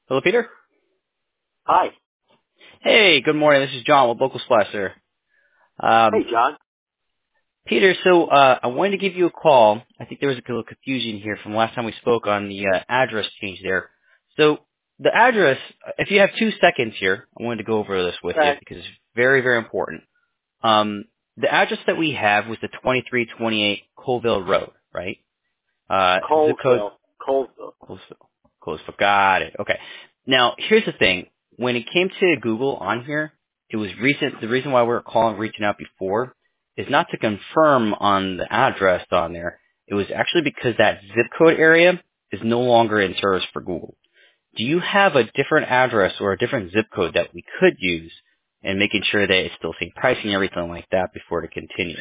Hello, Peter. Hi. Hey, good morning. This is John with Local Splash, sir. Hey, John. Peter, so I wanted to give you a call. I think there was a little confusion here from last time we spoke on the address change there. So the address, if you have 2 seconds here, I wanted to go over this with you Okay. because it's very, very important. The address that we have was the 2328 Colville Road, right? Zip code Colesville. Closeville. Got it. Okay. Now, here's the thing. When it came to Google on here, it was recent. The reason why we were reaching out before is not to confirm on the address on there. It was actually because that zip code area is no longer in service for Google. Do you have a different address or a different zip code that we could use and making sure that it's still same pricing and everything like that before to continue?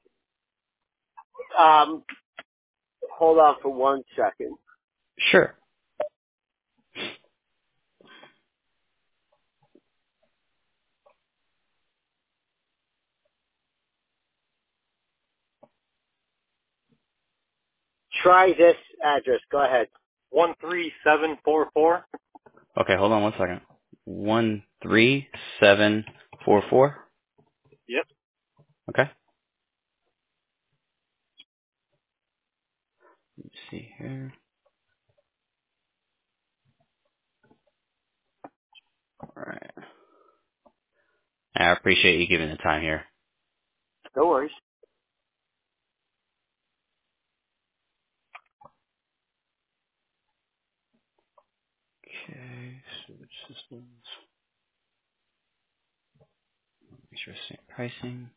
Um, hold on for 1 second. Sure. Try this address. Go ahead. 13744. Okay, hold on 1 second. 13744. Yep. Okay. Let's see here. All right. I appreciate you giving the time here. No worries. Okay, switch systems. Make sure same pricing.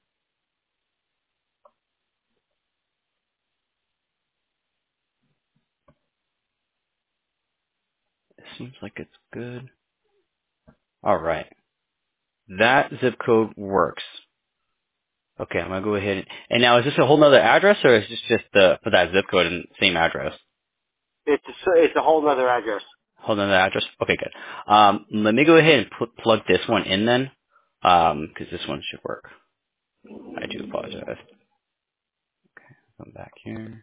It seems like it's good. All right. That zip code works. Okay, I'm gonna go ahead and now is this a whole nother address or is this just for that zip code and same address? It's a whole other address. Whole nother address? Okay, good. Let me go ahead and plug this one in then, because this one should work. I do apologize. Come back here.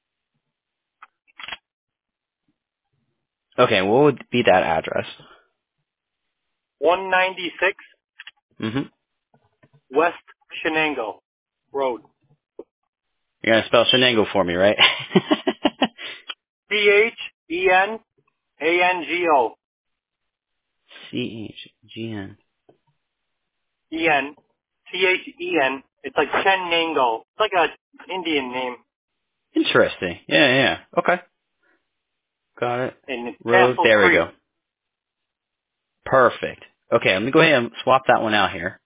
Okay, what would be that address? 196 Mm-hmm. West Shenango Road. You're gonna spell Shenango for me, right? Chenango. C-H-G-N. En. Then. It's like Shenango. It's like a Indian name. Interesting. Yeah, yeah. Okay. Got it. And it's Road. Castle There we Creek. go. Perfect. Okay, let me go ahead and swap that one out here.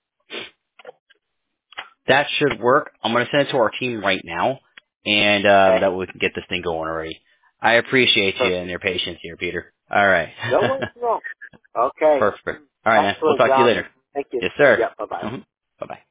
That should work. I'm gonna send it to our team right now, and Okay. that way we can get this thing going already. I appreciate you Perfect. and your patience here, Peter. All right. No worries at all. Okay. Perfect. All right, man. We'll Excellent, talk to you John. later. Thank you. Yes, sir. Yeah, bye-bye. Bye bye.